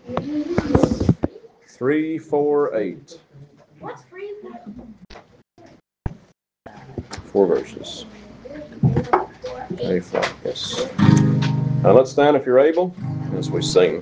348. What's free? 4 verses. A flat, yes. Now let's stand if you're able as we sing.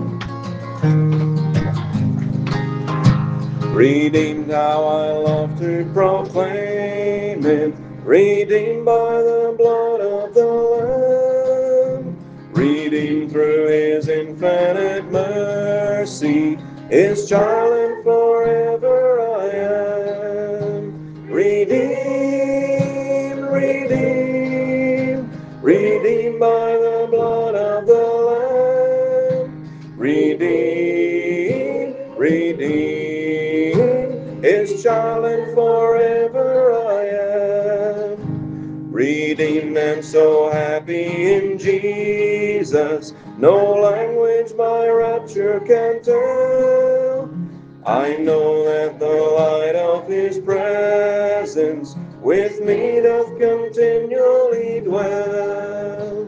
Redeemed, how I love to proclaim it, redeemed by the blood of the Lamb, redeemed through His infinite mercy, His child and forever I am. Redeemed, redeemed, redeemed by the blood of the Lamb, redeemed, redeemed, His child and forever I am. Redeemed and so happy in Jesus, no language my rapture can tell. I know that the light of His presence with me doth continually dwell.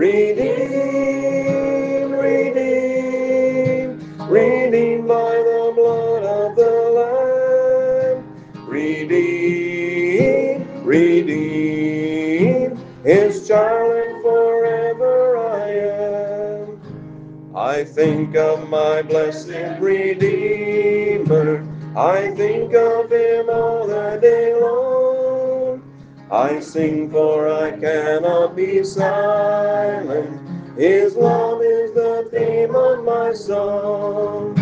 Redeemed, redeemed, redeemed by the blood of the Lamb, redeemed, redeemed, His child and forever I am. I think of my blessed Redeemer, I think of Him all the day long. I sing for I cannot be silent, His love is the theme of my song.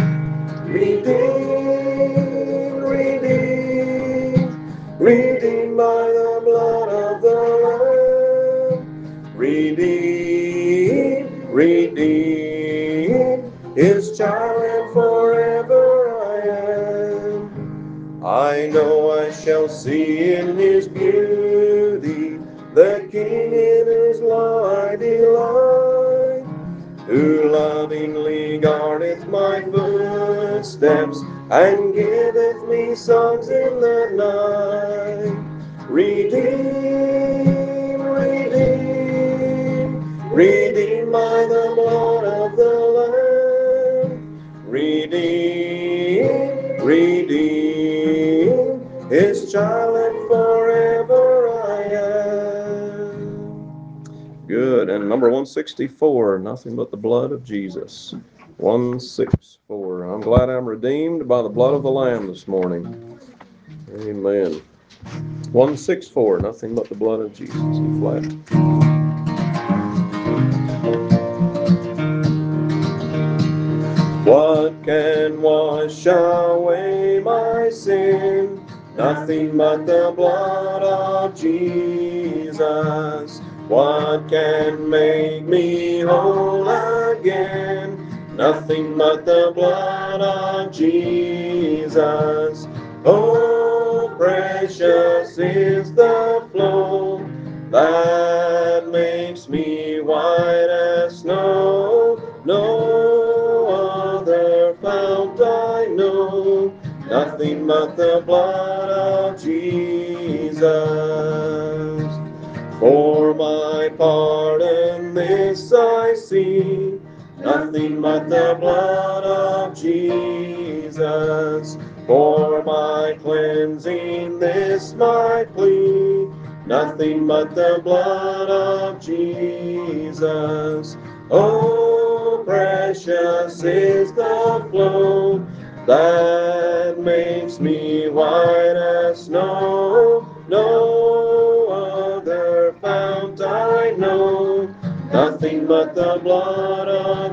Redeemed, redeemed, redeemed by the blood of the Lamb, redeemed, redeemed, His child and forever I am. I know I shall see in His beauty the King in whose law I delight, who lovingly guardeth my footsteps and giveth me songs in the night. Redeemed, redeemed, redeemed by the blood of the Lamb, redeemed, redeemed, His child and forever I am. Good. And number 164, nothing but the blood of Jesus. 164. I'm glad I'm redeemed by the blood of the Lamb this morning. Amen. 164, nothing but the blood of Jesus. E flat. What can wash away my sin? Nothing but the blood of Jesus. What can make me whole again? Nothing but the blood of Jesus. Oh, precious is the flow that makes me white as snow. No other fount I know, nothing but the blood of Jesus. For my pardon this I see, nothing but the blood of Jesus. For my cleansing this my plea, nothing but the blood of Jesus. Oh, precious is the flow that makes me white as snow. No other fount I know, nothing but the blood of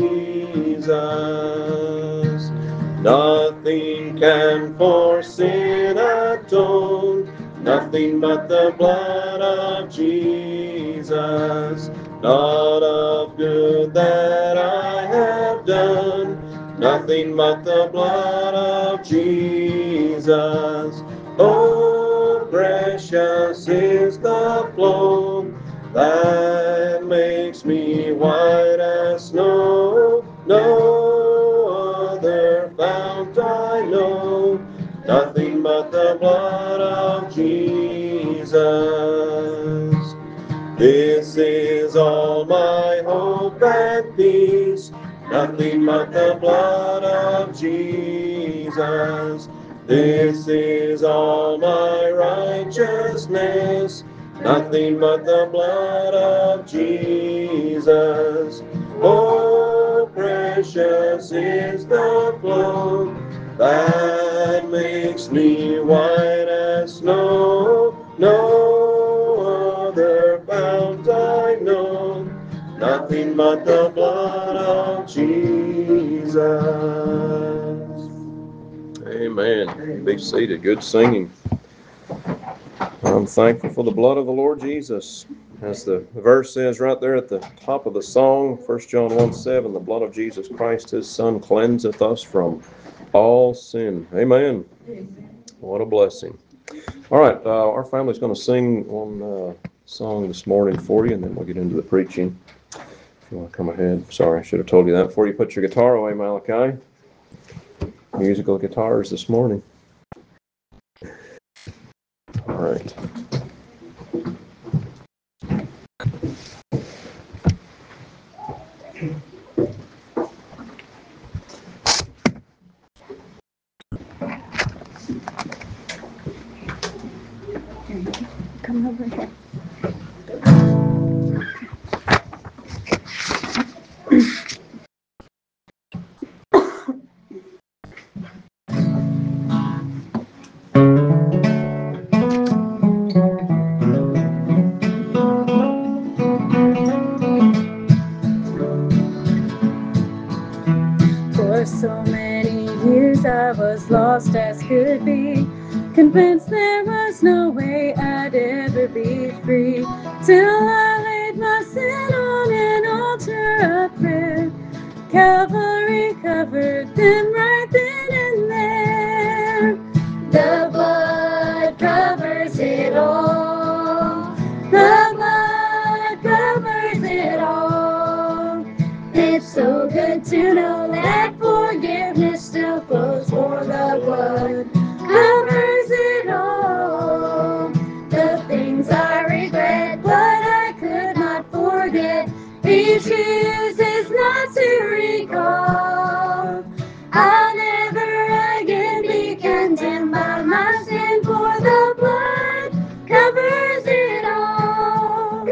Jesus. Nothing can for sin atone, nothing but the blood of Jesus. Not of good that I have done, nothing but the blood of Jesus. Oh, precious is the flow that makes me white as snow. No other fount I know, nothing but the blood of Jesus. This is all my hope and peace, nothing but the blood of Jesus. This is all my righteousness, nothing but the blood of Jesus. Oh, precious is the flow that makes me white as snow. No other fount I know, nothing but the blood of Jesus. Amen. Be seated. Good singing. I'm thankful for the blood of the Lord Jesus. As the verse says right there at the top of the song, 1 John 1:7, the blood of Jesus Christ, his Son, cleanseth us from all sin. Amen. What a blessing. All right, our family's going to sing one song this morning for you, and then we'll get into the preaching. If you want to come ahead. Sorry, I should have told you that before you put your guitar away, Malachi. Musical guitars this morning. All right. Come over here. For so many years I was lost as could be, convinced there was no way I'd ever be free, till I laid my sin on an altar of prayer. Calvary covered them right then and there. The blood covers it all. The blood covers it all. It's so good to know that forgiveness still flows, for the blood covers it all. The things I regret, but I could not forget, He chooses not to recall. I'll never again be condemned by my sin, for the blood covers it all.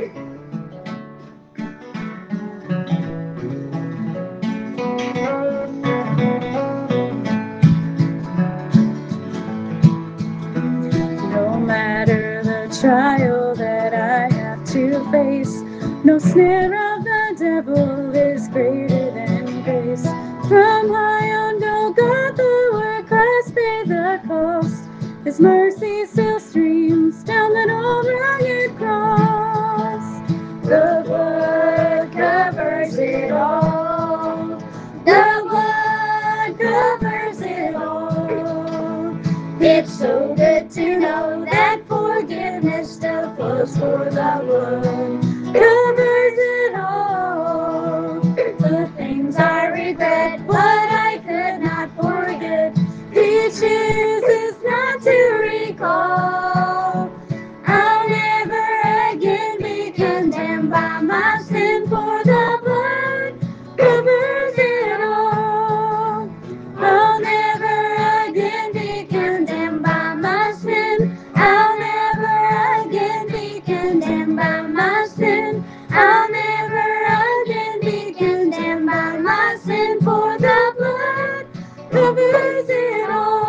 No matter the trial that I have to face, no snare of the devil is greater than grace. From high on Golgotha, where Christ paid the cost, His mercy still streams down that old rugged cross. The blood covers it all. The blood covers it all. It's so good to know that forgiveness still flows, for the blood covers it all. The things I regret, what I could not forget, He chooses not to recall. I'll never again be condemned by my sin, for the blood covers it all. I'll never again be condemned by my sin. I'll never again be condemned by my sin. I'll never again be condemned by my sin, for the blood covers it all.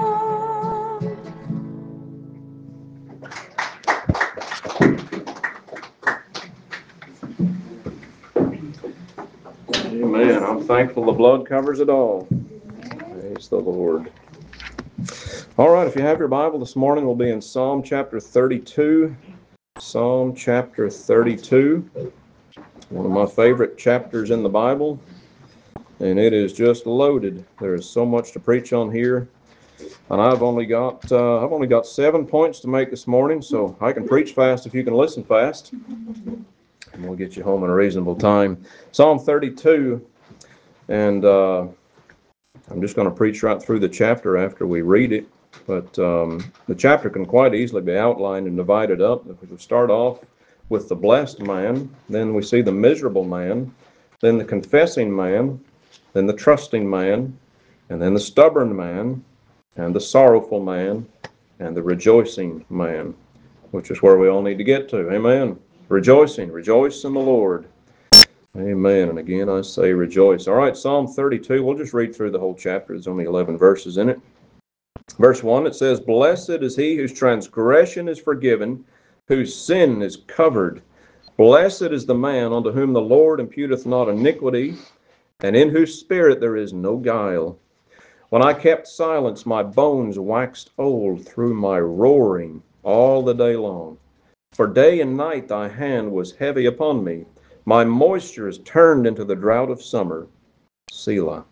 Amen. I'm thankful the blood covers it all. Praise the Lord. All right, if you have your Bible this morning, we'll be in Psalm chapter 32. Psalm chapter 32. One of my favorite chapters in the Bible, and it is just loaded. There is so much to preach on here, and I've only got 7 points to make this morning, so I can preach fast if you can listen fast, and we'll get you home in a reasonable time. Psalm 32, and I'm just going to preach right through the chapter after we read it, but the chapter can quite easily be outlined and divided up. If we start off with the blessed man, then we see the miserable man, then the confessing man, then the trusting man, and then the stubborn man, and the sorrowful man, and the rejoicing man, which is where we all need to get to. Amen. Rejoicing. Rejoice in the Lord. Amen. And again, I say rejoice. All right, Psalm 32. We'll just read through the whole chapter. There's only 11 verses in it. Verse 1, it says, Blessed is he whose transgression is forgiven, whose sin is covered. Blessed is the man unto whom the Lord imputeth not iniquity, and in whose spirit there is no guile. When I kept silence, my bones waxed old through my roaring all the day long. For day and night thy hand was heavy upon me. My moisture is turned into the drought of summer. Selah.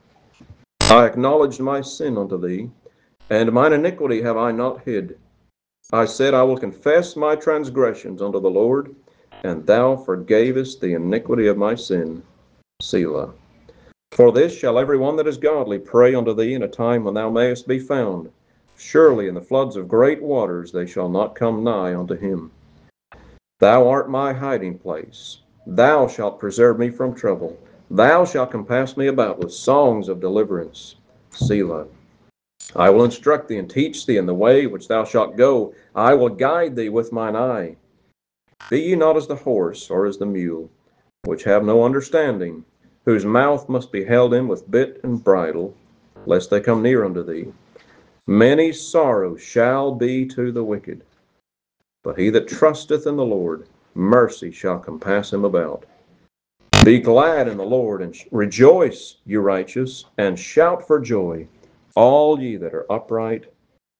I acknowledged my sin unto thee, and mine iniquity have I not hid. I said, I will confess my transgressions unto the Lord, and thou forgavest the iniquity of my sin. Selah. For this shall every one that is godly pray unto thee in a time when thou mayest be found. Surely in the floods of great waters they shall not come nigh unto him. Thou art my hiding place. Thou shalt preserve me from trouble. Thou shalt compass me about with songs of deliverance. Selah. I will instruct thee and teach thee in the way which thou shalt go. I will guide thee with mine eye. Be ye not as the horse or as the mule, which have no understanding, whose mouth must be held in with bit and bridle, lest they come near unto thee. Many sorrows shall be to the wicked, but he that trusteth in the Lord, mercy shall compass him about. Be glad in the Lord, and rejoice, you righteous, and shout for joy, all ye that are upright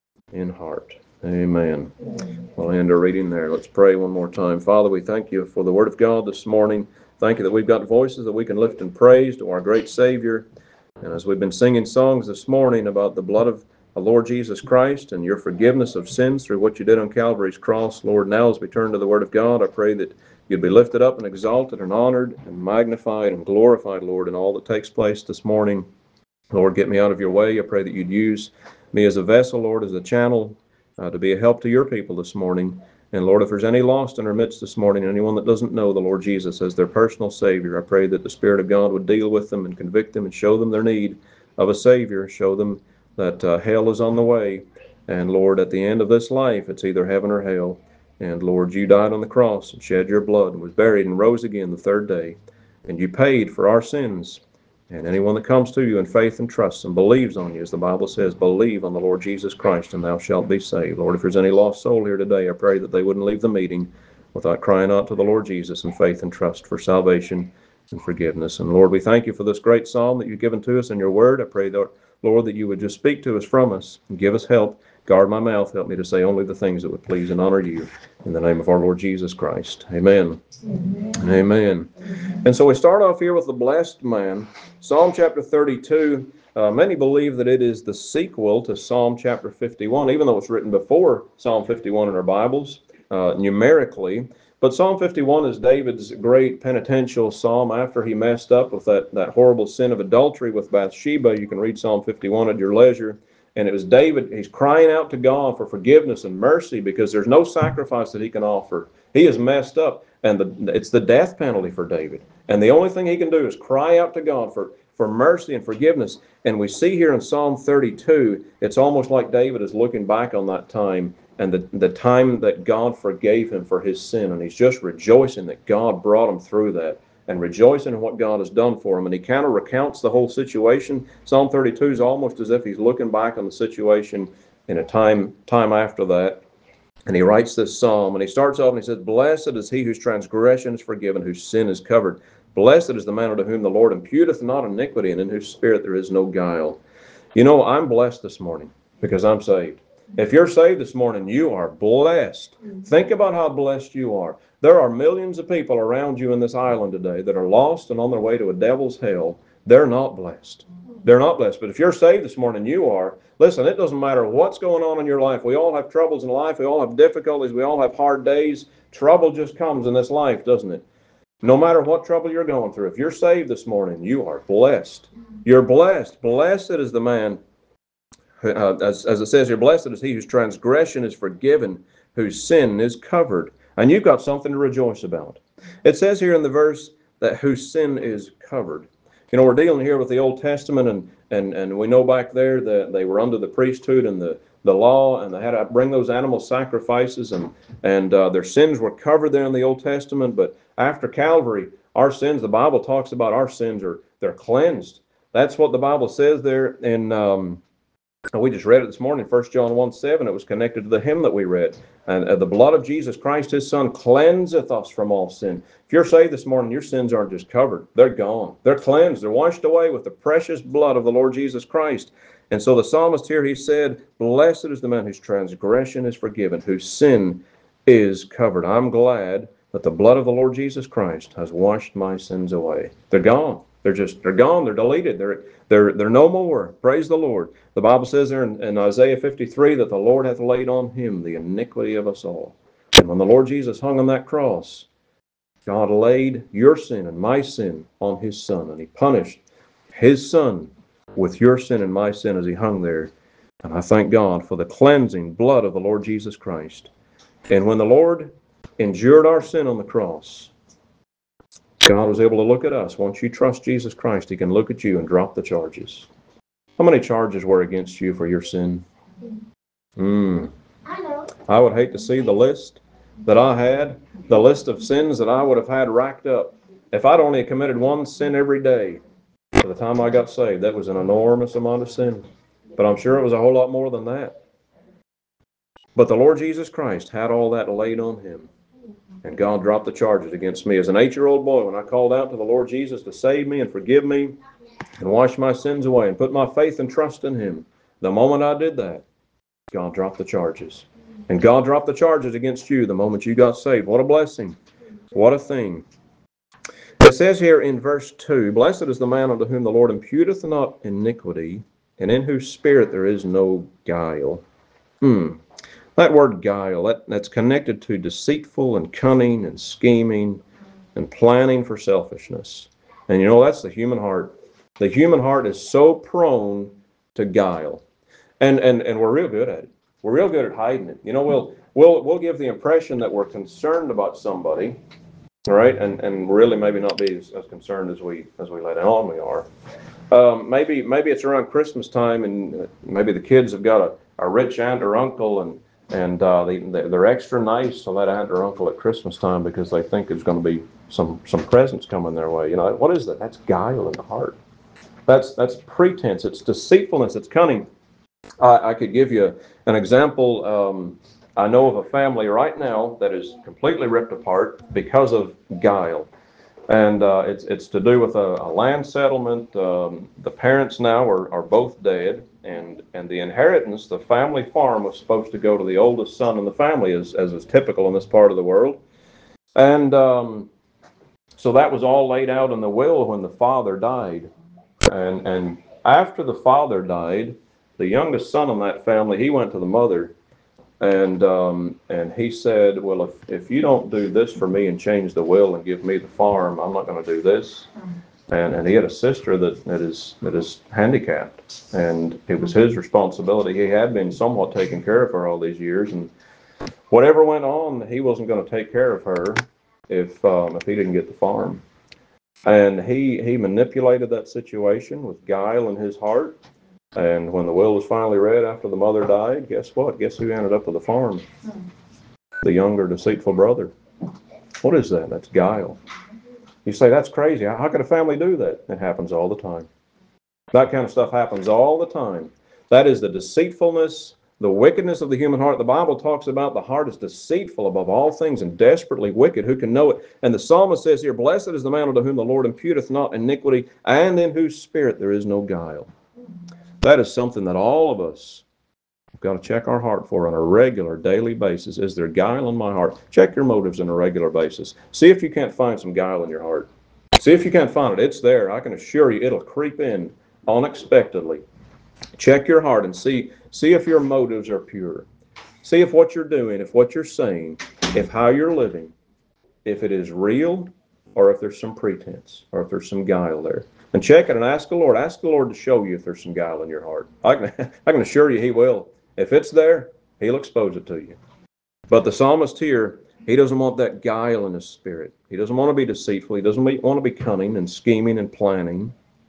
in heart. Amen. We'll end our reading there. Let's pray one more time. Father, we thank you for the Word of God this morning. Thank you that we've got voices that we can lift in praise to our great Savior. And as we've been singing songs this morning about the blood of the Lord Jesus Christ and your forgiveness of sins through what you did on Calvary's cross, Lord, now as we turn to the Word of God, I pray that you'd be lifted up and exalted and honored and magnified and glorified, Lord, in all that takes place this morning. Lord, get me out of your way. I pray that you'd use me as a vessel, Lord, as a channel to be a help to your people this morning. And Lord, if there's any lost in our midst this morning, anyone that doesn't know the Lord Jesus as their personal Savior, I pray that the Spirit of God would deal with them and convict them and show them their need of a Savior, show them that hell is on the way. And Lord, at the end of this life, it's either heaven or hell. And Lord, you died on the cross and shed your blood and was buried and rose again the third day. And you paid for our sins. And anyone that comes to you in faith and trusts and believes on you, as the Bible says, believe on the Lord Jesus Christ and thou shalt be saved. Lord, if there's any lost soul here today, I pray that they wouldn't leave the meeting without crying out to the Lord Jesus in faith and trust for salvation and forgiveness. And Lord, we thank you for this great psalm that you've given to us in your word. I pray, that, Lord, that you would just speak to us from us and give us help. Guard my mouth. Help me to say only the things that would please and honor you. In the name of our Lord Jesus Christ. Amen. Amen. Amen. And so we start off here with the blessed man. Psalm chapter 32. Many believe that it is the sequel to Psalm chapter 51, even though it's written before Psalm 51 in our Bibles, numerically. But Psalm 51 is David's great penitential psalm after he messed up with that horrible sin of adultery with Bathsheba. You can read Psalm 51 at your leisure. And it was David, he's crying out to God for forgiveness and mercy because there's no sacrifice that he can offer. He is messed up, and it's the death penalty for David. And the only thing he can do is cry out to God for mercy and forgiveness. And we see here in Psalm 32, it's almost like David is looking back on that time and the time that God forgave him for his sin. And he's just rejoicing that God brought him through that, and rejoicing in what God has done for him. And he kind of recounts the whole situation. Psalm 32 is almost as if he's looking back on the situation in a time after that. And he writes this psalm, and he starts off and he says, Blessed is he whose transgression is forgiven, whose sin is covered. Blessed is the man unto whom the Lord imputeth not iniquity, and in whose spirit there is no guile. You know, I'm blessed this morning because I'm saved. If you're saved this morning, you are blessed. Think about how blessed you are. There are millions of people around you in this island today that are lost and on their way to a devil's hell. They're not blessed. They're not blessed. But if you're saved this morning, you are. Listen, it doesn't matter what's going on in your life. We all have troubles in life. We all have difficulties. We all have hard days. Trouble just comes in this life, doesn't it? No matter what trouble you're going through, if you're saved this morning, you are blessed. You're blessed. Blessed is the man, as it says here, blessed is he whose transgression is forgiven, whose sin is covered. And you've got something to rejoice about. It says here in the verse that whose sin is covered. You know, we're dealing here with the Old Testament, and we know back there that they were under the priesthood and the law, and they had to bring those animal sacrifices, and their sins were covered there in the Old Testament. But after Calvary, our sins, the Bible talks about our sins they're cleansed. That's what the Bible says there in we just read it this morning, 1 John 1:7. It was connected to the hymn that we read. And the blood of Jesus Christ, his Son, cleanseth us from all sin. If you're saved this morning, your sins aren't just covered. They're gone. They're cleansed. They're washed away with the precious blood of the Lord Jesus Christ. And so the psalmist here, he said, blessed is the man whose transgression is forgiven, whose sin is covered. I'm glad that the blood of the Lord Jesus Christ has washed my sins away. They're gone. They're gone. They're deleted. They're no more. Praise the Lord. The Bible says there in Isaiah 53 that the Lord hath laid on him the iniquity of us all. And when the Lord Jesus hung on that cross, God laid your sin and my sin on his Son, and he punished his Son with your sin and my sin as he hung there. And I thank God for the cleansing blood of the Lord Jesus Christ. And when the Lord endured our sin on the cross, God was able to look at us. Once you trust Jesus Christ, he can look at you and drop the charges. How many charges were against you for your sin? I would hate to see the list that I had, the list of sins that I would have had racked up. If I'd only committed one sin every day by the time I got saved, that was an enormous amount of sin. But I'm sure it was a whole lot more than that. But the Lord Jesus Christ had all that laid on him. And God dropped the charges against me. As an 8-year-old boy, when I called out to the Lord Jesus to save me and forgive me and wash my sins away and put my faith and trust in him, the moment I did that, God dropped the charges. And God dropped the charges against you the moment you got saved. What a blessing. What a thing. It says here in verse 2, blessed is the man unto whom the Lord imputeth not iniquity, and in whose spirit there is no guile. That word guile, that's connected to deceitful and cunning and scheming and planning for selfishness. And you know, that's the human heart. The human heart is so prone to guile. And we're real good at it. We're real good at hiding it. You know, we'll give the impression that we're concerned about somebody, all right, and really maybe not be as concerned as we let on we are. Maybe it's around Christmas time, and maybe the kids have got a rich aunt or uncle, and they're extra nice to that aunt or uncle at Christmas time because they think there's going to be some presents coming their way. You know, what is that? That's guile in the heart. That's pretense. It's deceitfulness. It's cunning. I could give you an example. I know of a family right now that is completely ripped apart because of guile. And it's to do with a land settlement. The parents now are both dead, and the inheritance, the family farm, was supposed to go to the oldest son in the family, as is typical in this part of the world. And so that was all laid out in the will when the father died. And after the father died, the youngest son in that family, he went to the mother, and he said, well, if you don't do this for me and change the will and give me the farm, I'm not going to do this. And he had a sister that is handicapped, and it was his responsibility. He had been somewhat taking care of her all these years, and whatever went on, he wasn't going to take care of her if he didn't get the farm. And he manipulated that situation with guile in his heart. And when the will was finally read after the mother died, guess what? Guess who ended up with the farm? The younger, deceitful brother. What is that? That's guile. You say, that's crazy. How could a family do that? It happens all the time. That kind of stuff happens all the time. That is the deceitfulness, the wickedness of the human heart. The Bible talks about the heart is deceitful above all things and desperately wicked. Who can know it? And the psalmist says here, blessed is the man unto whom the Lord imputeth not iniquity, and in whose spirit there is no guile. That is something that all of us have got to check our heart for on a regular, daily basis. Is there guile in my heart? Check your motives on a regular basis. See if you can't find some guile in your heart. See if you can't find it. It's there. I can assure you it'll creep in unexpectedly. Check your heart and see if your motives are pure. See if what you're doing, if what you're saying, if how you're living, if it is real, or if there's some pretense, or if there's some guile there. And check it and ask the Lord. Ask the Lord to show you if there's some guile in your heart. I can assure you he will. If it's there, he'll expose it to you. But the psalmist here, he doesn't want that guile in his spirit. He doesn't want to be deceitful. He doesn't want to be cunning and scheming and planning.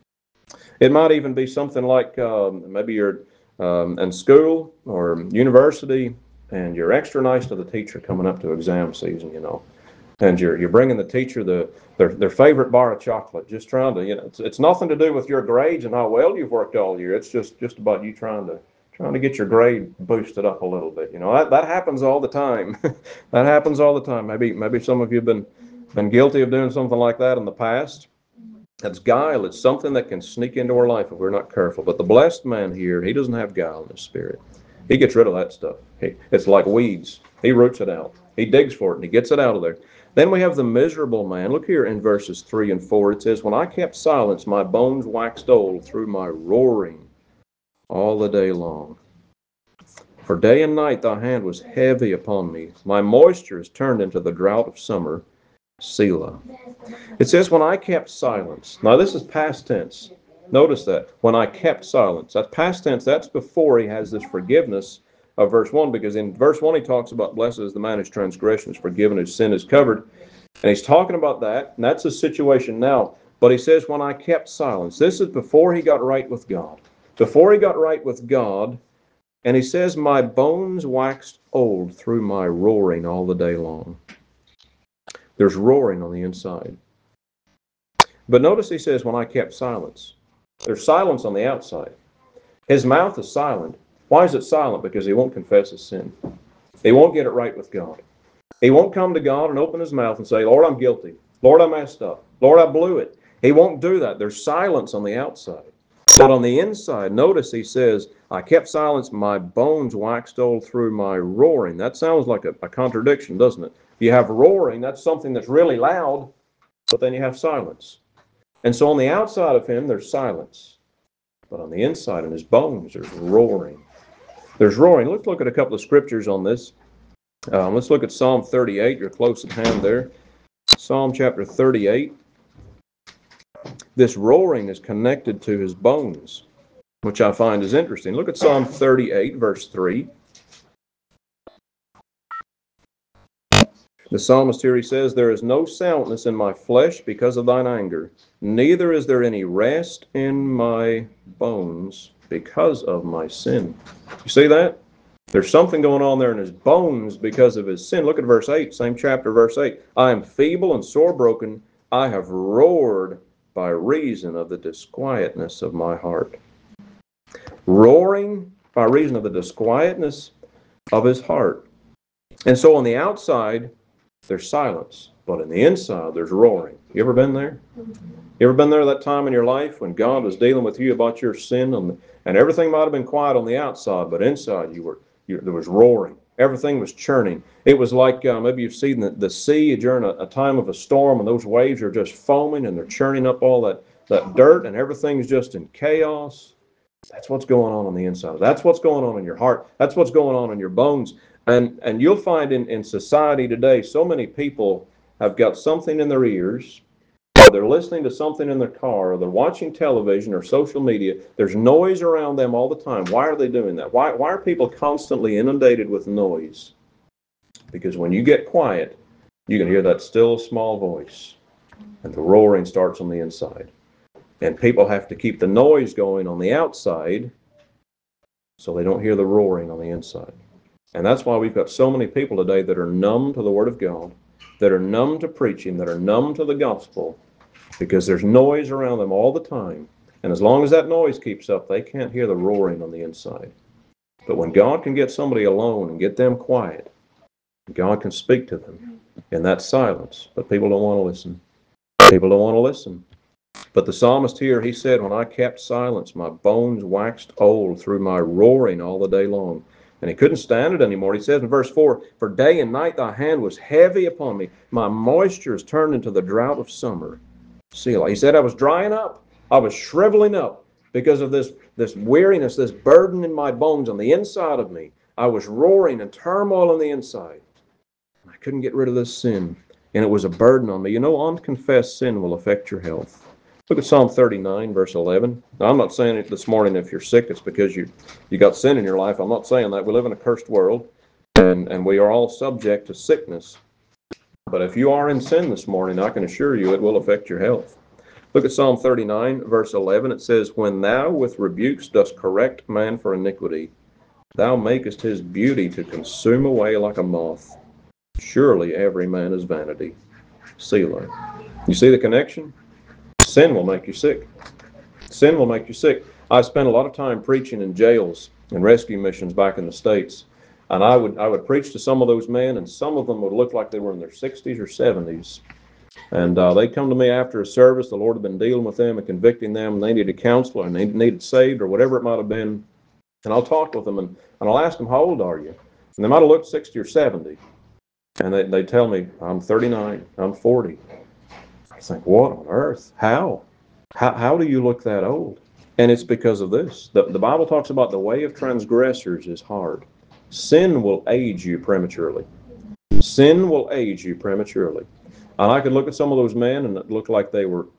It might even be something like maybe you're in school or university, and you're extra nice to the teacher coming up to exam season, and you're bringing the teacher their favorite bar of chocolate, just trying to, it's nothing to do with your grades and how well you've worked all year. It's just about you trying to get your grade boosted up a little bit. That happens all the time. That happens all the time. Maybe some of you have been guilty of doing something like that in the past. That's guile. It's something that can sneak into our life if we're not careful. But the blessed man here, he doesn't have guile in his spirit. He gets rid of that stuff. It's like weeds. He roots it out. He digs for it and he gets it out of there. Then we have the miserable man. Look here in verses 3 and 4. It says, "When I kept silence, my bones waxed old through my roaring all the day long. For day and night thy hand was heavy upon me. My moisture is turned into the drought of summer. Selah." It says, "When I kept silence." Now this is past tense. Notice that. When I kept silence. That's past tense. That's before he has this forgiveness of verse 1, because in verse 1 he talks about blessed is the man whose transgression is forgiven, whose sin is covered. And he's talking about that, and that's his situation now. But he says, when I kept silence. This is before he got right with God. Before he got right with God, and he says, my bones waxed old through my roaring all the day long. There's roaring on the inside. But notice he says, when I kept silence. There's silence on the outside. His mouth is silent. Why is it silent? Because he won't confess his sin. He won't get it right with God. He won't come to God and open his mouth and say, Lord, I'm guilty. Lord, I messed up. Lord, I blew it. He won't do that. There's silence on the outside. But on the inside, notice he says, I kept silence, my bones waxed old through my roaring. That sounds like a contradiction, doesn't it? You have roaring, that's something that's really loud, but then you have silence. And so on the outside of him, there's silence. But on the inside, in his bones, there's roaring. There's roaring. Let's look at a couple of scriptures on this. Let's look at Psalm 38. You're close at hand there. Psalm chapter 38. This roaring is connected to his bones, which I find is interesting. Look at Psalm 38, verse 3. The psalmist here, he says, there is no soundness in my flesh because of thine anger, neither is there any rest in my bones because of my sin. You see that? There's something going on there in his bones because of his sin. Look at verse 8, same chapter, verse 8. I am feeble and sore broken. I have roared by reason of the disquietness of my heart. Roaring by reason of the disquietness of his heart. And so on the outside, there's silence, but in the inside, there's roaring. You ever been there? You ever been there that time in your life when God was dealing with you about your sin, and everything might have been quiet on the outside, but inside there was roaring. Everything was churning. It was like maybe you've seen the sea during a time of a storm, and those waves are just foaming, and they're churning up all that dirt, and everything's just in chaos. That's what's going on the inside. That's what's going on in your heart. That's what's going on in your bones. And you'll find in society today, so many people have got something in their ears, or they're listening to something in their car, or they're watching television or social media. There's noise around them all the time. Why are they doing that? Why are people constantly inundated with noise? Because when you get quiet, you can hear that still small voice, and the roaring starts on the inside. And people have to keep the noise going on the outside so they don't hear the roaring on the inside. And that's why we've got so many people today that are numb to the Word of God, that are numb to preaching, that are numb to the gospel, because there's noise around them all the time. And as long as that noise keeps up, they can't hear the roaring on the inside. But when God can get somebody alone and get them quiet, God can speak to them in that silence. But people don't want to listen. People don't want to listen. But the psalmist here, he said, when I kept silence, my bones waxed old through my roaring all the day long. And he couldn't stand it anymore. He says in verse 4, for day and night thy hand was heavy upon me. My moisture is turned into the drought of summer. Selah. He said I was drying up. I was shriveling up because of this weariness, this burden in my bones on the inside of me. I was roaring and turmoil on the inside. I couldn't get rid of this sin. And it was a burden on me. You know, unconfessed sin will affect your health. Look at Psalm 39, verse 11. Now, I'm not saying it this morning if you're sick, it's because you got sin in your life. I'm not saying that. We live in a cursed world, and we are all subject to sickness. But if you are in sin this morning, I can assure you it will affect your health. Look at Psalm 39, verse 11. It says, when thou with rebukes dost correct man for iniquity, thou makest his beauty to consume away like a moth. Surely every man is vanity. Selah. You see the connection? Sin will make you sick. Sin will make you sick. I spent a lot of time preaching in jails and rescue missions back in the States. And I would preach to some of those men, and some of them would look like they were in their 60s or 70s. And they'd come to me after a service. The Lord had been dealing with them and convicting them, and they needed counselor, and they needed saved, or whatever it might have been. And I'll talk with them, and I'll ask them, how old are you? And they might have looked 60 or 70. And they'd tell me, I'm 39, I'm 40. I think, what on earth? How do you look that old? And it's because of this. The Bible talks about the way of transgressors is hard. Sin will age you prematurely. Sin will age you prematurely. And I could look at some of those men, and it looked like they were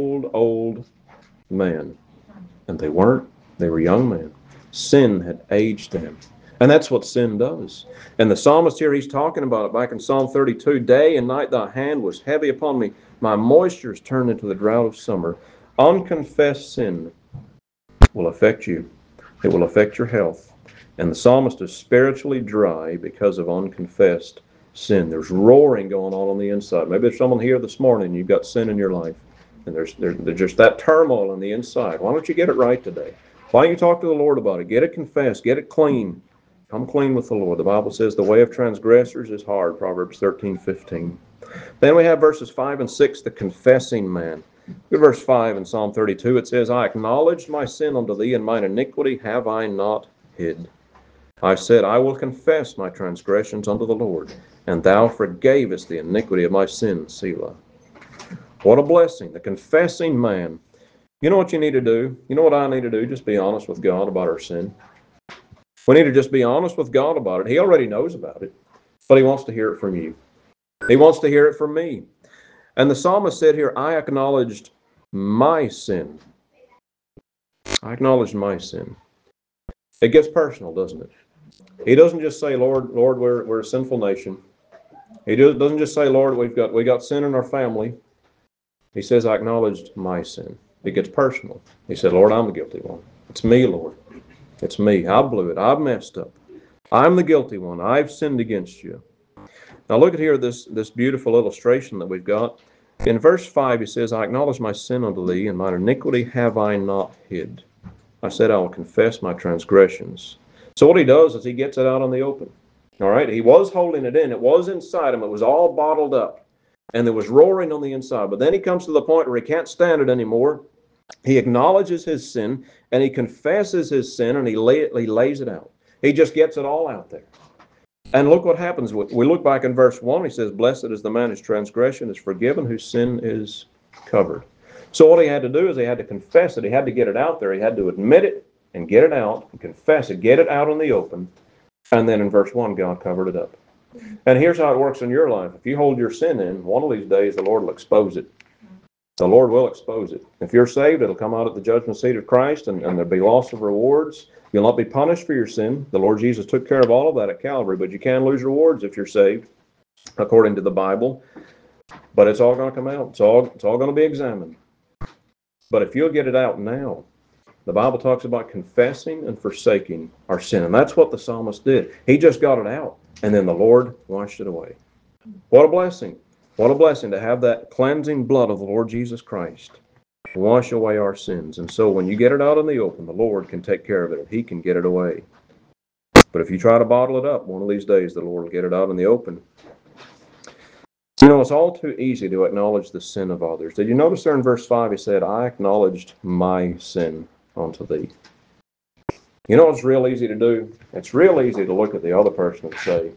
old men. And they weren't. They were young men. Sin had aged them. And that's what sin does. And the psalmist here, he's talking about it back in Psalm 32. Day and night thy hand was heavy upon me. My moisture is turned into the drought of summer. Unconfessed sin will affect you. It will affect your health. And the psalmist is spiritually dry because of unconfessed sin. There's roaring going on the inside. Maybe there's someone here this morning, you've got sin in your life. And there's just that turmoil on the inside. Why don't you get it right today? Why don't you talk to the Lord about it? Get it confessed. Get it clean. Come clean with the Lord. The Bible says the way of transgressors is hard, Proverbs 13:15. Then we have verses 5 and 6, the confessing man. Look at verse 5 in Psalm 32. It says, I acknowledged my sin unto thee, and mine iniquity have I not hid. I said, I will confess my transgressions unto the Lord, and thou forgavest the iniquity of my sin, Selah. What a blessing, the confessing man. You know what you need to do? You know what I need to do? Just be honest with God about our sin. We need to just be honest with God about it. He already knows about it, but he wants to hear it from you. He wants to hear it from me. And the psalmist said here, I acknowledged my sin. I acknowledged my sin. It gets personal, doesn't it? He doesn't just say, Lord, we're a sinful nation. He doesn't just say, Lord, we got sin in our family. He says, I acknowledged my sin. It gets personal. He said, Lord, I'm the guilty one. It's me, Lord. It's me. I blew it. I've messed up. I'm the guilty one. I've sinned against you. Now look at here this beautiful illustration that we've got. In verse 5, he says, I acknowledge my sin unto thee, and mine iniquity have I not hid. I said, I will confess my transgressions. So what he does is he gets it out on the open. All right? He was holding it in. It was inside him. It was all bottled up. And there was roaring on the inside. But then he comes to the point where he can't stand it anymore. He acknowledges his sin, and he confesses his sin, and he lays it out. He just gets it all out there. And look what happens. We look back in verse 1. He says, blessed is the man whose transgression is forgiven, whose sin is covered. So what he had to do is he had to confess it. He had to get it out there. He had to admit it and get it out and confess it, get it out in the open. And then in verse 1, God covered it up. And here's how it works in your life. If you hold your sin in, one of these days the Lord will expose it. The Lord will expose it. If you're saved, it'll come out at the judgment seat of Christ, and there'll be loss of rewards. You'll not be punished for your sin. The Lord Jesus took care of all of that at Calvary, but you can lose rewards if you're saved, according to the Bible. But it's all going to come out. It's all going to be examined. But if you'll get it out now, the Bible talks about confessing and forsaking our sin. And that's what the psalmist did. He just got it out, and then the Lord washed it away. What a blessing. What a blessing to have that cleansing blood of the Lord Jesus Christ wash away our sins. And so when you get it out in the open, the Lord can take care of it. He can get it away. But if you try to bottle it up, one of these days the Lord will get it out in the open. You know, it's all too easy to acknowledge the sin of others. Did you notice there in verse 5 he said, I acknowledged my sin unto thee. You know what's real easy to do? It's real easy to look at the other person and say,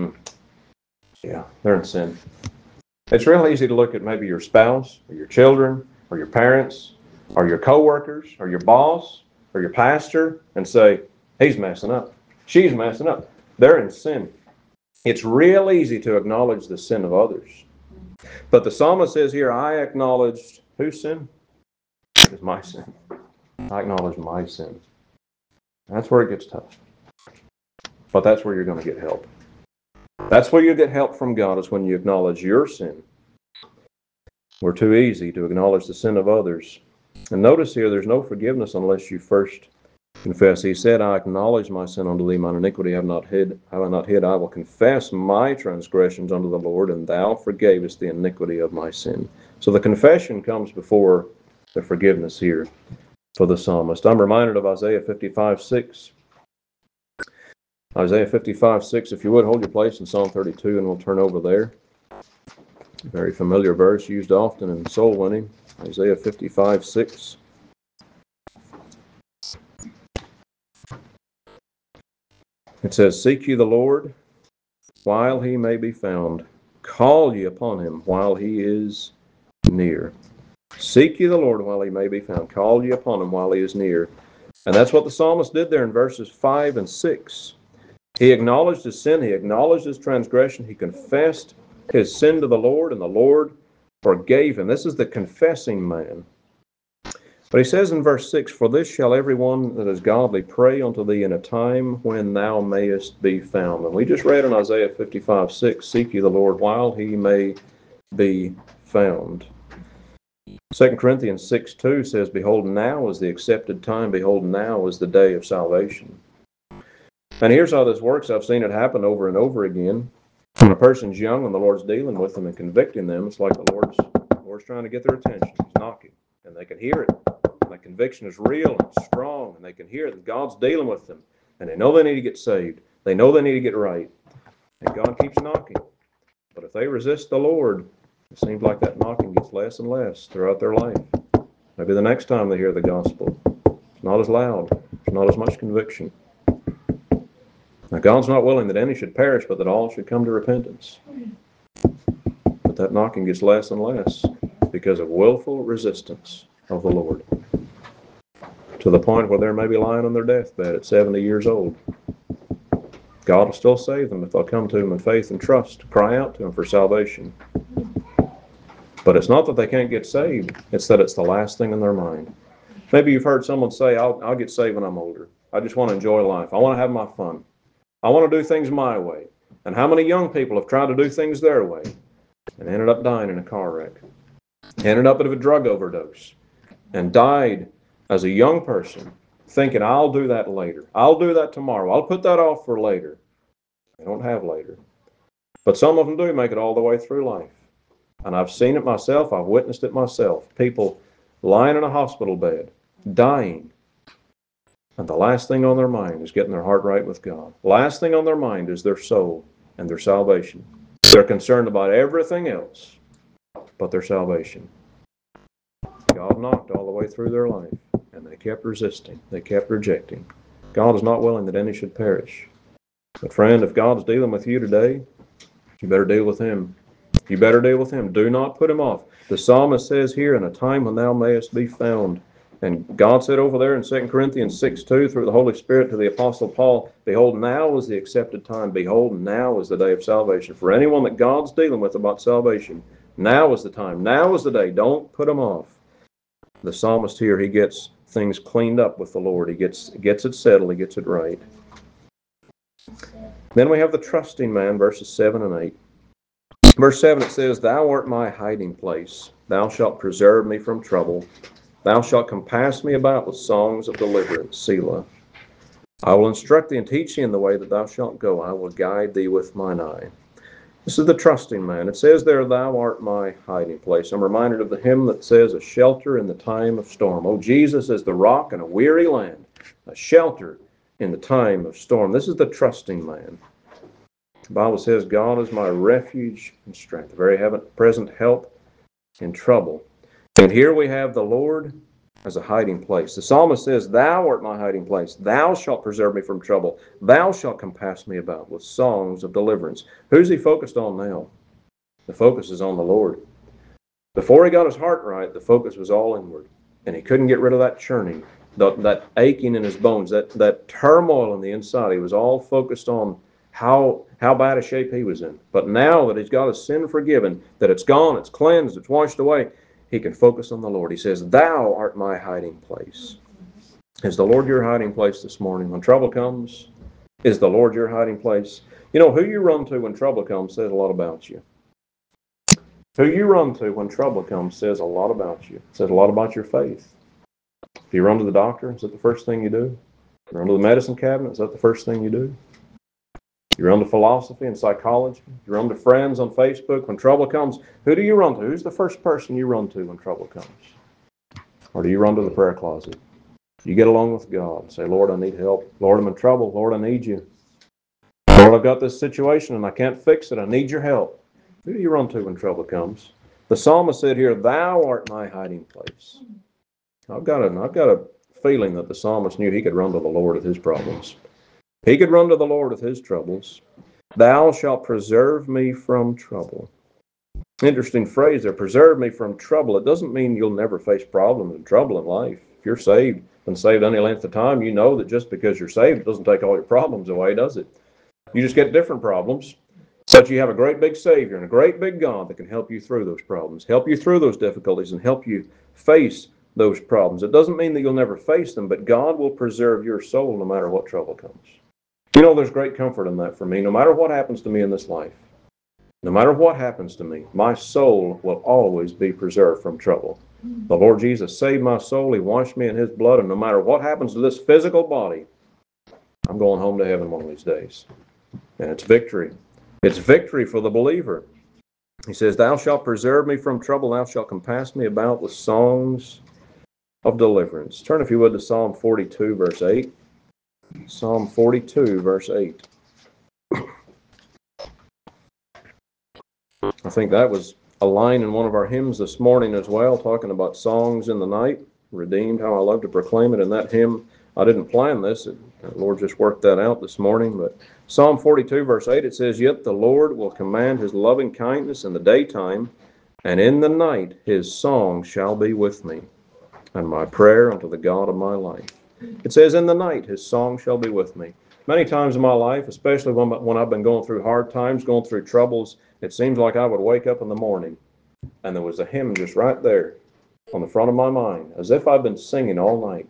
yeah, they're in sin. It's real easy to look at maybe your spouse or your children or your parents or your coworkers or your boss or your pastor and say, he's messing up. She's messing up. They're in sin. It's real easy to acknowledge the sin of others. But the psalmist says here, I acknowledged whose sin? It's my sin. I acknowledge my sin. That's where it gets tough. But that's where you're going to get help. That's where you get help from God, is when you acknowledge your sin. We're too easy to acknowledge the sin of others. And notice here, there's no forgiveness unless you first confess. He said, I acknowledge my sin unto thee, mine iniquity have I not hid. I will confess my transgressions unto the Lord, and thou forgavest the iniquity of my sin. So the confession comes before the forgiveness here for the psalmist. I'm reminded of Isaiah 55:6. Isaiah 55:6, if you would, hold your place in Psalm 32, and we'll turn over there. Very familiar verse, used often in soul winning. Isaiah 55:6. It says, Seek ye the Lord while he may be found. Call ye upon him while he is near. Seek ye the Lord while he may be found. Call ye upon him while he is near. And that's what the psalmist did there in verses 5 and 6. He acknowledged his sin. He acknowledged his transgression. He confessed his sin to the Lord, and the Lord forgave him. This is the confessing man. But he says in verse 6, For this shall every one that is godly pray unto thee in a time when thou mayest be found. And we just read in Isaiah 55:6, Seek ye the Lord while he may be found. 2 Corinthians 6:2 says, Behold, now is the accepted time. Behold, now is the day of salvation. And here's how this works. I've seen it happen over and over again. When a person's young and the Lord's dealing with them and convicting them, it's like the Lord's trying to get their attention. He's knocking, and they can hear it. And the conviction is real and strong, and they can hear it. And God's dealing with them, and they know they need to get saved. They know they need to get right. And God keeps knocking. But if they resist the Lord, it seems like that knocking gets less and less throughout their life. Maybe the next time they hear the gospel, it's not as loud. It's not as much conviction. Now, God's not willing that any should perish, but that all should come to repentance. But that knocking gets less and less because of willful resistance of the Lord, to the point where they may be lying on their deathbed at 70 years old. God will still save them if they'll come to him in faith and trust, cry out to him for salvation. But it's not that they can't get saved, it's that it's the last thing in their mind. Maybe you've heard someone say, I'll get saved when I'm older. I just want to enjoy life. I want to have my fun. I want to do things my way. And how many young people have tried to do things their way and ended up dying in a car wreck, ended up with a drug overdose, and died as a young person thinking, I'll do that later. I'll do that tomorrow. I'll put that off for later. They don't have later. But some of them do make it all the way through life. And I've seen it myself. I've witnessed it myself. People lying in a hospital bed, dying. And the last thing on their mind is getting their heart right with God. Last thing on their mind is their soul and their salvation. They're concerned about everything else but their salvation. God knocked all the way through their life, and they kept resisting. They kept rejecting. God is not willing that any should perish. But friend, if God's dealing with you today, you better deal with him. You better deal with him. Do not put him off. The psalmist says here, in a time when thou mayest be found. And God said over there in 2 Corinthians 6:2 through the Holy Spirit to the Apostle Paul, Behold, now is the accepted time. Behold, now is the day of salvation. For anyone that God's dealing with about salvation, now is the time. Now is the day. Don't put them off. The psalmist here, he gets things cleaned up with the Lord. He gets it settled. He gets it right. Then we have the trusting man, verses 7 and 8. Verse 7, it says, Thou art my hiding place. Thou shalt preserve me from trouble. Thou shalt compass me about with songs of deliverance. Selah. I will instruct thee and teach thee in the way that thou shalt go. I will guide thee with mine eye. This is the trusting man. It says there, Thou art my hiding place. I'm reminded of the hymn that says, A shelter in the time of storm. Oh, Jesus is the rock in a weary land, a shelter in the time of storm. This is the trusting man. The Bible says, God is my refuge and strength, a very present help in trouble. And here we have the Lord as a hiding place. The psalmist says, Thou art my hiding place. Thou shalt preserve me from trouble. Thou shalt compass me about with songs of deliverance. Who's he focused on now? The focus is on the Lord. Before he got his heart right, the focus was all inward. And he couldn't get rid of that churning, that aching in his bones, that turmoil on the inside. He was all focused on how bad a shape he was in. But now that he's got his sin forgiven, that it's gone, it's cleansed, it's washed away, he can focus on the Lord. He says, Thou art my hiding place. Is the Lord your hiding place this morning? When trouble comes, is the Lord your hiding place? You know, who you run to when trouble comes says a lot about you. Who you run to when trouble comes says a lot about you. It says a lot about your faith. If you run to the doctor, is that the first thing you do? You run to the medicine cabinet, is that the first thing you do? You run to philosophy and psychology. You run to friends on Facebook. When trouble comes, who do you run to? Who's the first person you run to when trouble comes? Or do you run to the prayer closet? You get along with God and say, Lord, I need help. Lord, I'm in trouble. Lord, I need you. Lord, I've got this situation and I can't fix it. I need your help. Who do you run to when trouble comes? The psalmist said here, thou art my hiding place. I've got a feeling that the psalmist knew he could run to the Lord with his problems. He could run to the Lord with his troubles. Thou shalt preserve me from trouble. Interesting phrase there, preserve me from trouble. It doesn't mean you'll never face problems and trouble in life. If you're saved, been saved any length of time, you know that just because you're saved, it doesn't take all your problems away, does it? You just get different problems. But you have a great big Savior and a great big God that can help you through those problems, help you through those difficulties, and help you face those problems. It doesn't mean that you'll never face them, but God will preserve your soul no matter what trouble comes. You know, there's great comfort in that for me. No matter what happens to me in this life, no matter what happens to me, my soul will always be preserved from trouble. The Lord Jesus saved my soul. He washed me in his blood, and no matter what happens to this physical body, I'm going home to heaven one of these days. And it's victory. It's victory for the believer. He says, thou shalt preserve me from trouble. Thou shalt compass me about with songs of deliverance. Turn, if you would, to Psalm 42, verse 8. Psalm 42, verse 8. I think that was a line in one of our hymns this morning as well, talking about songs in the night. Redeemed, how I love to proclaim it. And that hymn, I didn't plan this. The Lord just worked that out this morning. But Psalm 42, verse 8, it says, yet the Lord will command his loving kindness in the daytime, and in the night his song shall be with me, and my prayer unto the God of my life. It says, in the night his song shall be with me. Many times in my life, especially when I've been going through hard times, going through troubles, it seems like I would wake up in the morning and there was a hymn just right there on the front of my mind, as if I've been singing all night.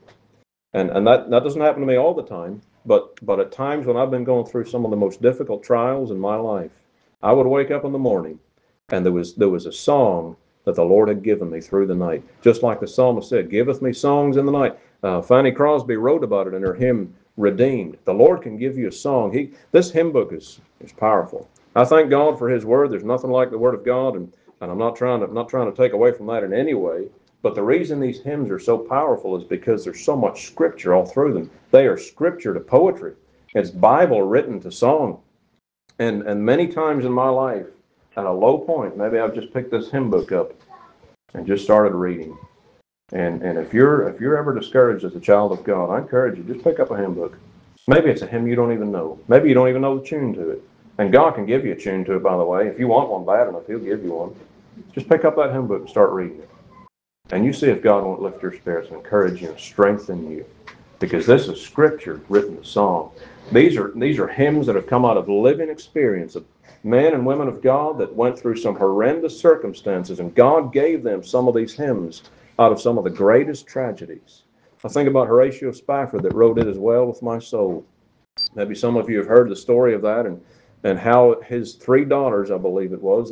And that doesn't happen to me all the time, but at times when I've been going through some of the most difficult trials in my life, I would wake up in the morning and there was a song that the Lord had given me through the night. Just like the psalmist said, giveth me songs in the night. Fanny Crosby wrote about it in her hymn, Redeemed. The Lord can give you a song. This hymn book is powerful. I thank God for his word. There's nothing like the word of God, and I'm not trying to take away from that in any way. But the reason these hymns are so powerful is because there's so much scripture all through them. They are scripture to poetry. It's Bible written to song. And many times in my life, at a low point, maybe I've just picked this hymn book up and just started reading. And if you're ever discouraged as a child of God, I encourage you, just pick up a hymn book. Maybe it's a hymn you don't even know. Maybe you don't even know the tune to it. And God can give you a tune to it, by the way. If you want one bad enough, he'll give you one. Just pick up that hymn book and start reading it. And you see if God won't lift your spirits and encourage you and strengthen you. Because this is scripture written to song. These are hymns that have come out of living experience of men and women of God that went through some horrendous circumstances, and God gave them some of these hymns out of some of the greatest tragedies. I think about Horatio Spafford that wrote It Is Well With My Soul. Maybe some of you have heard the story of that, and how his three daughters, I believe it was,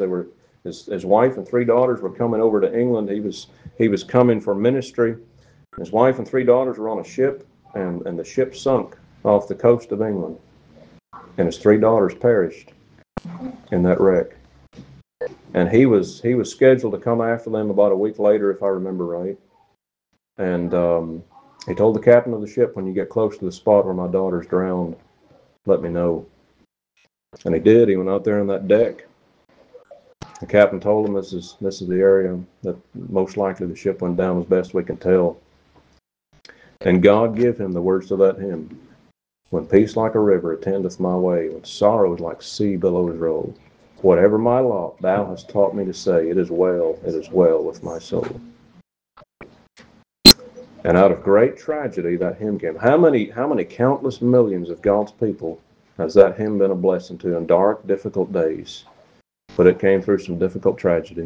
his wife and three daughters were coming over to England. He was coming for ministry. His wife and three daughters were on a ship, and the ship sunk off the coast of England, and his three daughters perished in that wreck. And he was scheduled to come after them about a week later, if I remember right. And he told the captain of the ship, when you get close to the spot where my daughters drowned, let me know. And he did. He went out there on that deck. The captain told him, this is the area that most likely the ship went down, as best we can tell. And God give him the words to that hymn. When peace like a river attendeth my way, when sorrows like sea billows roll, whatever my lot, thou hast taught me to say, it is well with my soul. And out of great tragedy, that hymn came. How many countless millions of God's people has that hymn been a blessing to in dark, difficult days? But it came through some difficult tragedy.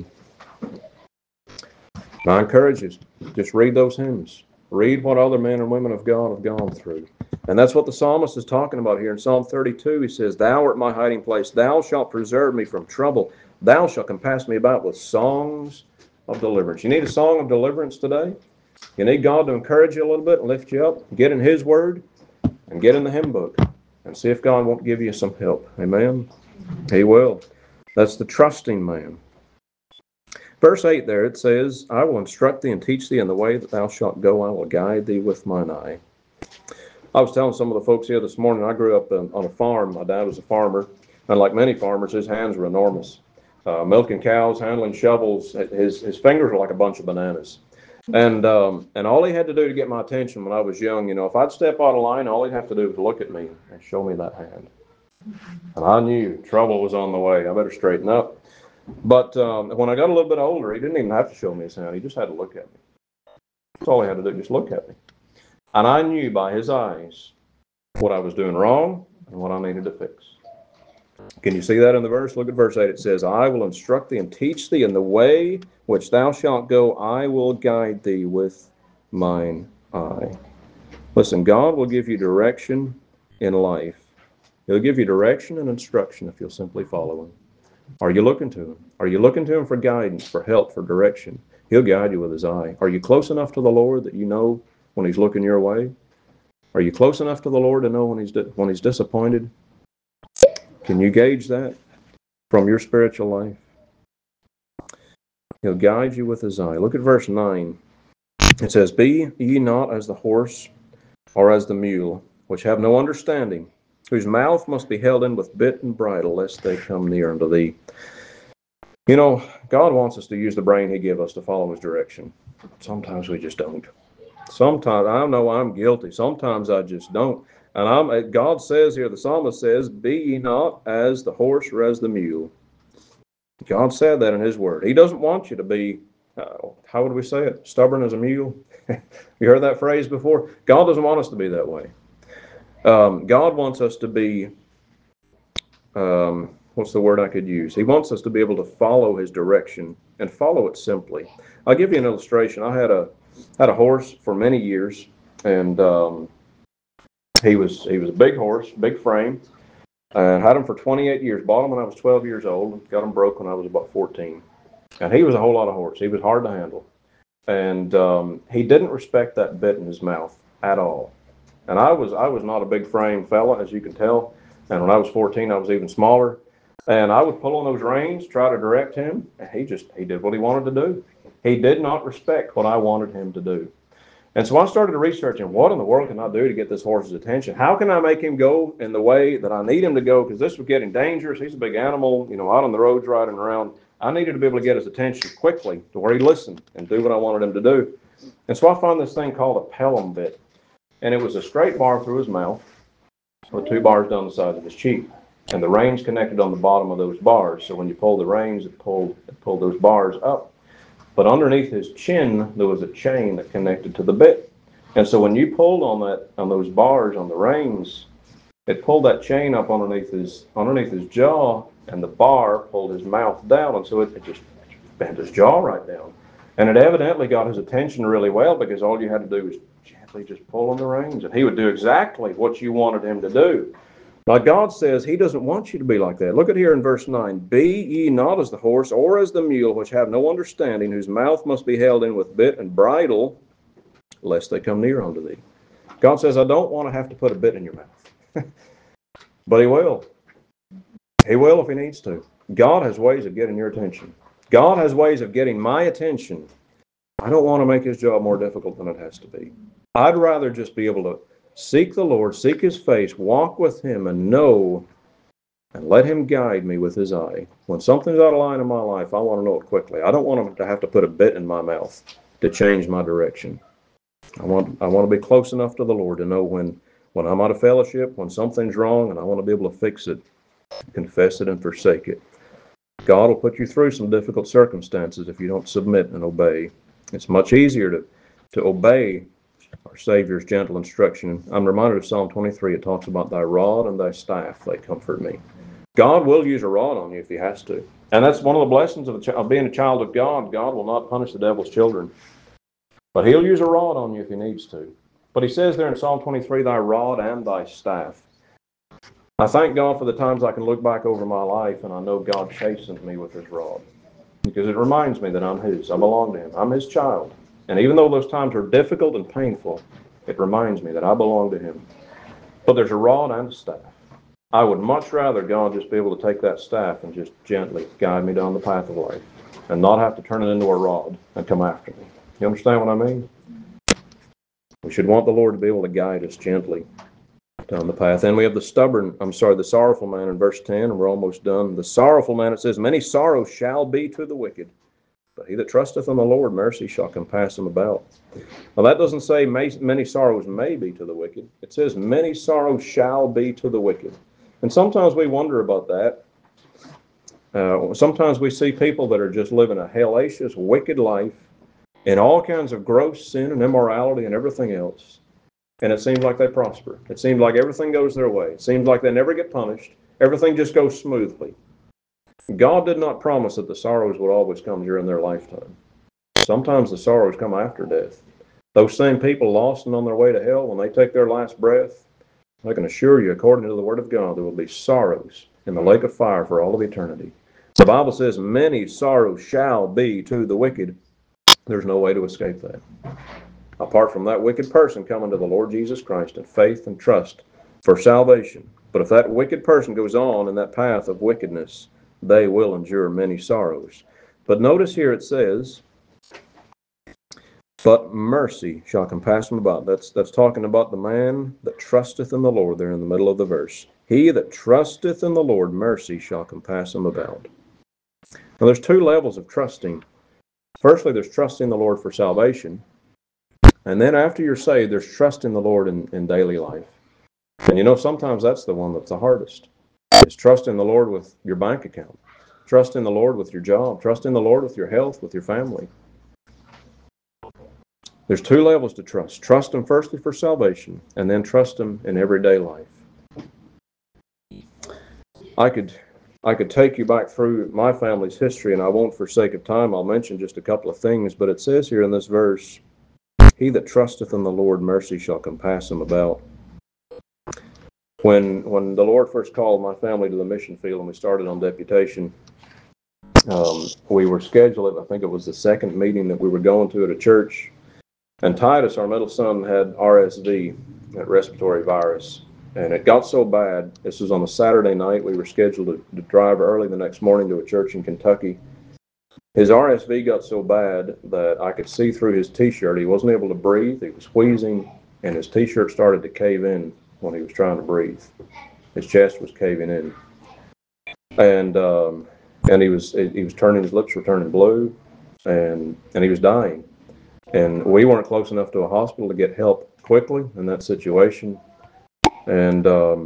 And I encourage you, just read those hymns. Read what other men and women of God have gone through. And that's what the psalmist is talking about here in Psalm 32. He says, thou art my hiding place. Thou shalt preserve me from trouble. Thou shalt compass me about with songs of deliverance. You need a song of deliverance today? You need God to encourage you a little bit and lift you up? Get in His Word and get in the hymn book and see if God won't give you some help. Amen? He will. That's the trusting man. Verse 8 there, it says, I will instruct thee and teach thee in the way that thou shalt go. I will guide thee with mine eye. I was telling some of the folks here this morning, I grew up on a farm. My dad was a farmer. And like many farmers, his hands were enormous. Milking cows, handling shovels, his fingers were like a bunch of bananas. And all he had to do to get my attention when I was young, if I'd step out of line, all he'd have to do was look at me and show me that hand. And I knew trouble was on the way. I better straighten up. But when I got a little bit older, he didn't even have to show me his hand. He just had to look at me. That's all he had to do, just look at me. And I knew by his eyes what I was doing wrong and what I needed to fix. Can you see that in the verse? Look at verse 8. It says, I will instruct thee and teach thee in the way which thou shalt go. I will guide thee with mine eye. Listen, God will give you direction in life. He'll give you direction and instruction if you'll simply follow Him. Are you looking to Him? Are you looking to Him for guidance, for help, for direction? He'll guide you with His eye. Are you close enough to the Lord that you know when He's looking your way? Are you close enough to the Lord to know when He's disappointed? Can you gauge that from your spiritual life? He'll guide you with His eye. Look at verse 9. It says, Be ye not as the horse or as the mule, which have no understanding, whose mouth must be held in with bit and bridle, lest they come near unto thee. God wants us to use the brain He gave us to follow His direction. Sometimes we just don't. Sometimes, I know I'm guilty. Sometimes I just don't. And God says here, the psalmist says, Be ye not as the horse or as the mule. God said that in His Word. He doesn't want you to be, how would we say it, stubborn as a mule? You heard that phrase before? God doesn't want us to be that way. God wants us to be, what's the word I could use? He wants us to be able to follow His direction and follow it simply. I'll give you an illustration. I had a horse for many years, and he was a big horse, big frame, and had him for 28 years. Bought him when I was 12 years old. Got him broke when I was about 14. And he was a whole lot of horse. He was hard to handle. And he didn't respect that bit in his mouth at all. And I was not a big frame fella, as you can tell. And when I was 14, I was even smaller. And I would pull on those reins, try to direct him, and he did what he wanted to do. He did not respect what I wanted him to do. And so I started researching, what in the world can I do to get this horse's attention? How can I make him go in the way that I need him to go? Because this was getting dangerous. He's a big animal, out on the roads riding around. I needed to be able to get his attention quickly to where he'd listen and do what I wanted him to do. And so I found this thing called a Pelham bit. And it was a straight bar through his mouth with 2 bars down the sides of his cheek. And the reins connected on the bottom of those bars. So when you pulled the reins, it pulled those bars up. But underneath his chin, there was a chain that connected to the bit. And so when you pulled on those bars on the reins, it pulled that chain up underneath his jaw, and the bar pulled his mouth down, and so it just bent his jaw right down. And it evidently got his attention really well, because all you had to do was gently just pull on the reins, and he would do exactly what you wanted him to do. Now, God says He doesn't want you to be like that. Look at here in verse 9. Be ye not as the horse or as the mule, which have no understanding, whose mouth must be held in with bit and bridle, lest they come near unto thee. God says, I don't want to have to put a bit in your mouth. But He will. He will if He needs to. God has ways of getting your attention. God has ways of getting my attention. I don't want to make His job more difficult than it has to be. I'd rather just be able to seek the Lord, seek His face, walk with Him, and know and let Him guide me with His eye. When something's out of line in my life, I want to know it quickly. I don't want to have to put a bit in my mouth to change my direction. I want to be close enough to the Lord to know when I'm out of fellowship, when something's wrong, and I want to be able to fix it, confess it, and forsake it. God will put you through some difficult circumstances if you don't submit and obey. It's much easier to obey our Savior's gentle instruction. I'm reminded of Psalm 23. It talks about thy rod and thy staff, they comfort me. God will use a rod on you if He has to. And that's one of the blessings of being a child of God. God will not punish the devil's children. But He'll use a rod on you if He needs to. But He says there in Psalm 23, thy rod and thy staff. I thank God for the times I can look back over my life and I know God chastens me with His rod, because it reminds me that I'm His. I belong to Him. I'm His child. And even though those times are difficult and painful, it reminds me that I belong to Him. But there's a rod and a staff. I would much rather God just be able to take that staff and just gently guide me down the path of life and not have to turn it into a rod and come after me. You understand what I mean? We should want the Lord to be able to guide us gently down the path. And we have the sorrowful man in verse 10, and we're almost done. The sorrowful man, it says, many sorrows shall be to the wicked, but he that trusteth on the Lord, mercy shall compass him about. Now that doesn't say many sorrows may be to the wicked. It says many sorrows shall be to the wicked. And sometimes we wonder about that. Sometimes we see people that are just living a hellacious, wicked life in all kinds of gross sin and immorality and everything else. And it seems like they prosper. It seems like everything goes their way. It seems like they never get punished. Everything just goes smoothly. God did not promise that the sorrows would always come during their lifetime. Sometimes the sorrows come after death. Those same people lost and on their way to hell, when they take their last breath, I can assure you, according to the Word of God, there will be sorrows in the lake of fire for all of eternity. The Bible says, many sorrows shall be to the wicked. There's no way to escape that, apart from that wicked person coming to the Lord Jesus Christ in faith and trust for salvation. But if that wicked person goes on in that path of wickedness, they will endure many sorrows. But notice here it says, but mercy shall compass him about. That's talking about the man that trusteth in the Lord there in the middle of the verse. He that trusteth in the Lord, mercy shall compass him about. Now there's two levels of trusting. Firstly, there's trusting the Lord for salvation. And then after you're saved, there's trusting the Lord in daily life. And you know, sometimes that's the one that's the hardest. Is trusting the Lord with your bank account. Trusting the Lord with your job. Trusting the Lord with your health, with your family. There's two levels to trust. Trust Him firstly for salvation, and then trust Him in everyday life. I could take you back through my family's history, and I won't for sake of time. I'll mention just a couple of things, but it says here in this verse, he that trusteth in the Lord, mercy shall compass him about. When the Lord first called my family to the mission field and we started on deputation, we were scheduled, I think it was the second meeting that we were going to at a church. And Titus, our middle son, had RSV, that respiratory virus. And it got so bad, this was on a Saturday night, we were scheduled to drive early the next morning to a church in Kentucky. His RSV got so bad that I could see through his t-shirt. He wasn't able to breathe, he was wheezing, and his t-shirt started to cave in when he was trying to breathe. His chest was caving in. And he was turning, his lips were turning blue, and he was dying. And we weren't close enough to a hospital to get help quickly in that situation. And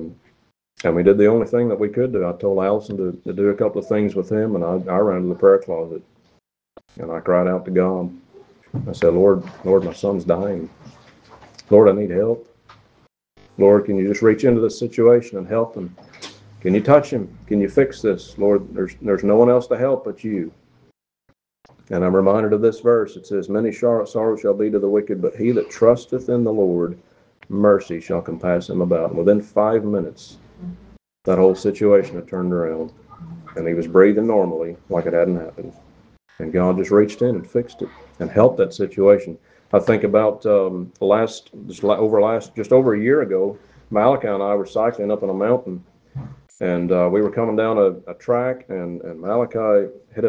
we did the only thing that we could do. I told Allison to do a couple of things with him, and I ran to the prayer closet, and I cried out to God. I said, Lord, my son's dying. Lord, I need help. Lord, can you just reach into this situation and help him? Can you touch him? Can you fix this? Lord, there's no one else to help but you. And I'm reminded of this verse. It says, many sorrows shall be to the wicked, but he that trusteth in the Lord, mercy shall compass him about. And within 5 minutes, that whole situation had turned around. And he was breathing normally, like it hadn't happened. And God just reached in and fixed it and helped that situation. I think about just over a year ago, Malachi and I were cycling up on a mountain. And we were coming down a track, and Malachi hit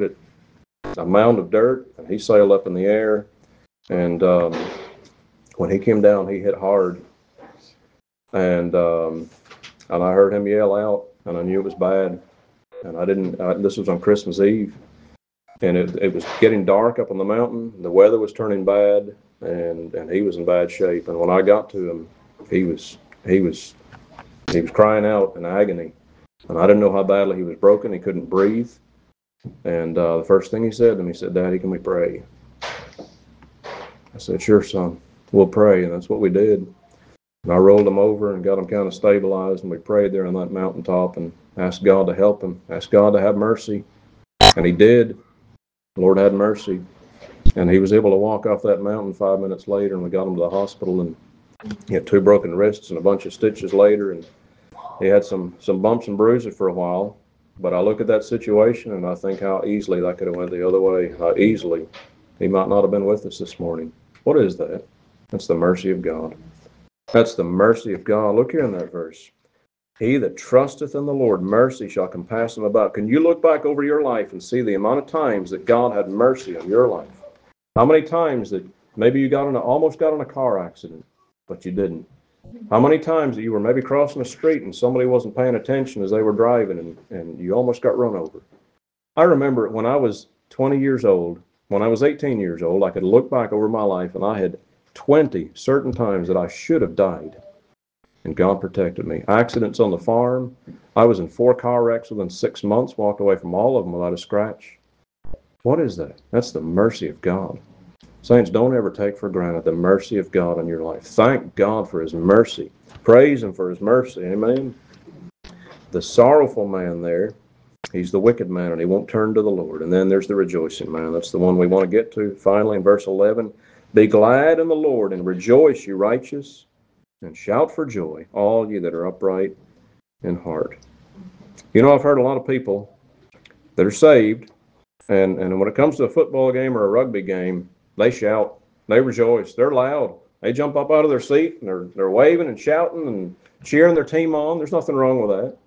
a mound of dirt, and he sailed up in the air, and when he came down, he hit hard, and I heard him yell out, and I knew it was bad, and this was on Christmas Eve, and it was getting dark up on the mountain, the weather was turning bad, and he was in bad shape, and when I got to him, he was crying out in agony, and I didn't know how badly he was broken. He couldn't breathe. And the first thing he said to me, he said, Daddy, can we pray? I said, sure, son, we'll pray. And that's what we did. And I rolled him over and got him kind of stabilized, and we prayed there on that mountaintop and asked God to help him, asked God to have mercy. And he did. The Lord had mercy. And he was able to walk off that mountain 5 minutes later, and we got him to the hospital, and he had 2 broken wrists and a bunch of stitches later. And He had some bumps and bruises for a while, but I look at that situation and I think how easily that could have went the other way. How easily he might not have been with us this morning. What is that? That's the mercy of God. That's the mercy of God. Look here in that verse. He that trusteth in the Lord, mercy shall compass him about. Can you look back over your life and see the amount of times that God had mercy on your life? How many times that maybe you almost got in a car accident, but you didn't? How many times that you were maybe crossing a street and somebody wasn't paying attention as they were driving and you almost got run over? I remember when I was 20 years old, when I was 18 years old, I could look back over my life and I had 20 certain times that I should have died. And God protected me. Accidents on the farm. I was in 4 car wrecks within 6 months, walked away from all of them without a scratch. What is that? That's the mercy of God. Saints, don't ever take for granted the mercy of God in your life. Thank God for his mercy. Praise him for his mercy. Amen. The sorrowful man there, he's the wicked man and he won't turn to the Lord. And then there's the rejoicing man. That's the one we want to get to. Finally, in verse 11, be glad in the Lord and rejoice, you righteous, and shout for joy, all ye that are upright in heart. You know, I've heard a lot of people that are saved, and when it comes to a football game or a rugby game, they shout, they rejoice, they're loud. They jump up out of their seat, and they're waving and shouting and cheering their team on. There's nothing wrong with that.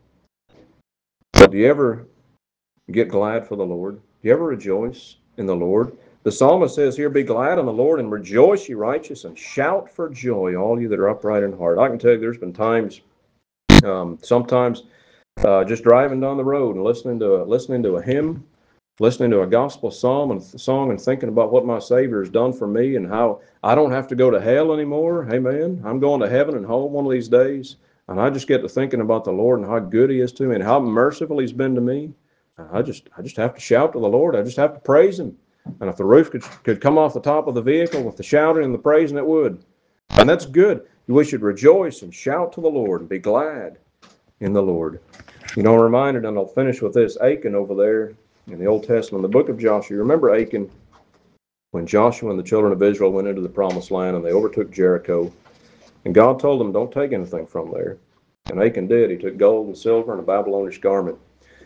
But do you ever get glad for the Lord? Do you ever rejoice in the Lord? The psalmist says here, be glad in the Lord and rejoice, ye righteous, and shout for joy, all you that are upright in heart. I can tell you there's been times, sometimes just driving down the road and listening to a hymn, listening to a gospel psalm and song and thinking about what my Savior has done for me and how I don't have to go to hell anymore. Amen. I'm going to heaven and home one of these days. And I just get to thinking about the Lord and how good he is to me and how merciful he's been to me. I just have to shout to the Lord. I just have to praise him. And if the roof could come off the top of the vehicle with the shouting and the praising, it would. And that's good. We should rejoice and shout to the Lord and be glad in the Lord. You know, I'm reminded, and I'll finish with this, Achan over there in the Old Testament, the book of Joshua. You remember Achan when Joshua and the children of Israel went into the promised land and they overtook Jericho. And God told them, don't take anything from there. And Achan did. He took gold and silver and a Babylonish garment.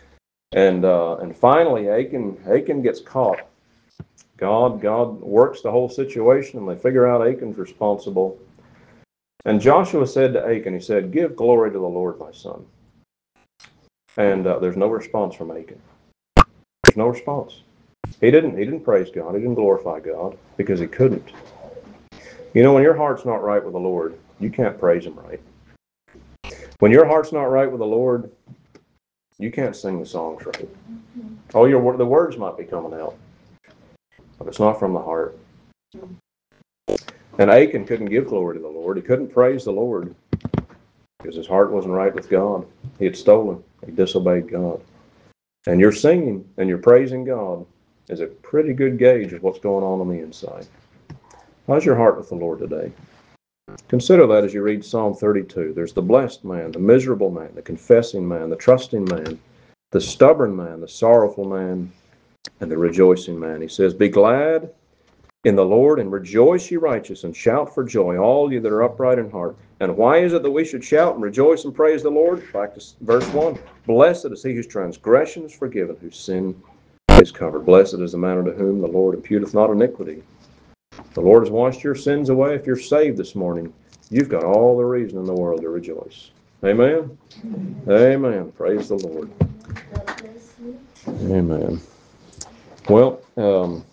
And finally, Achan gets caught. God works the whole situation, and they figure out Achan's responsible. And Joshua said to Achan, he said, give glory to the Lord, my son. And there's no response from Achan. There's no response. He didn't praise God. He didn't glorify God because he couldn't. You know, when your heart's not right with the Lord, you can't praise him right. When your heart's not right with the Lord, you can't sing the songs right. Oh, the words might be coming out, but it's not from the heart. And Achan couldn't give glory to the Lord. He couldn't praise the Lord because his heart wasn't right with God. He had stolen. He disobeyed God. And your singing and your praising God is a pretty good gauge of what's going on the inside. How's your heart with the Lord today? Consider that as you read Psalm 32. There's the blessed man, the miserable man, the confessing man, the trusting man, the stubborn man, the sorrowful man, and the rejoicing man. He says, be glad in the Lord and rejoice, ye righteous, and shout for joy, all you that are upright in heart. And why is it that we should shout and rejoice and praise the Lord? Back to verse 1. Blessed is he whose transgression is forgiven, whose sin is covered. Blessed is the man unto whom the Lord imputeth not iniquity. The Lord has washed your sins away. If you're saved this morning, you've got all the reason in the world to rejoice. Amen? Amen. Praise the Lord. Amen. Well,